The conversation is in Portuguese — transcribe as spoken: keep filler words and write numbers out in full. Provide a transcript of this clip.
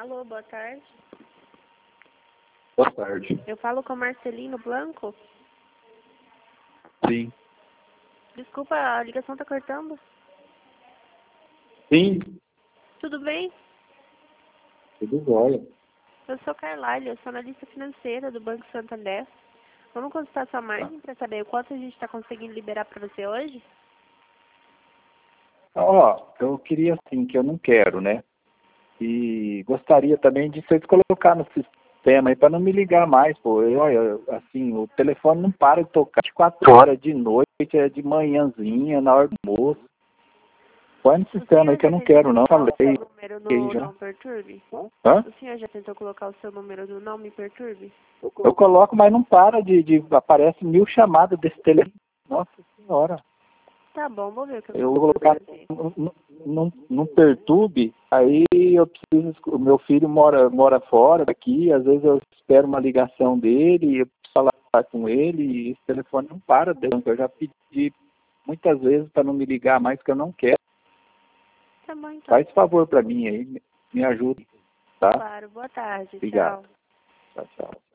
Alô, boa tarde. Boa tarde. Eu falo com Marcelino Blanco? Sim. Desculpa, a ligação tá cortando. Sim. Tudo bem? Tudo jóia. Eu sou Carlalho, eu sou analista financeira do Banco Santander. Vamos consultar sua margem para saber o quanto a gente está conseguindo liberar para você hoje? Ó, eu queria assim, que eu não quero, né? E gostaria também de vocês colocar no sistema aí para não me ligar mais, pô. Eu, eu, assim, o telefone não para de tocar de quatro horas de noite, é de manhãzinha, na hora do almoço. Põe no sistema aí que eu não quero, não. Falei. O seu número no Já. Não Perturbe? Hã? O senhor já tentou colocar o seu número no Não Me Perturbe? Eu coloco, mas não para de, de aparece mil chamadas desse telefone. Nossa senhora. Tá bom, vou ver o que eu Eu vou consigo colocar fazer. não, não perturbe, aí eu preciso, o meu filho mora, mora fora daqui, às vezes eu espero uma ligação dele, eu preciso falar com ele, e esse telefone não para, eu já pedi muitas vezes para não me ligar mais, que eu não quero. Tá bom, então. Faz favor para mim aí, me ajude, tá? Claro, boa tarde, Obrigado. tchau. Tchau, tchau.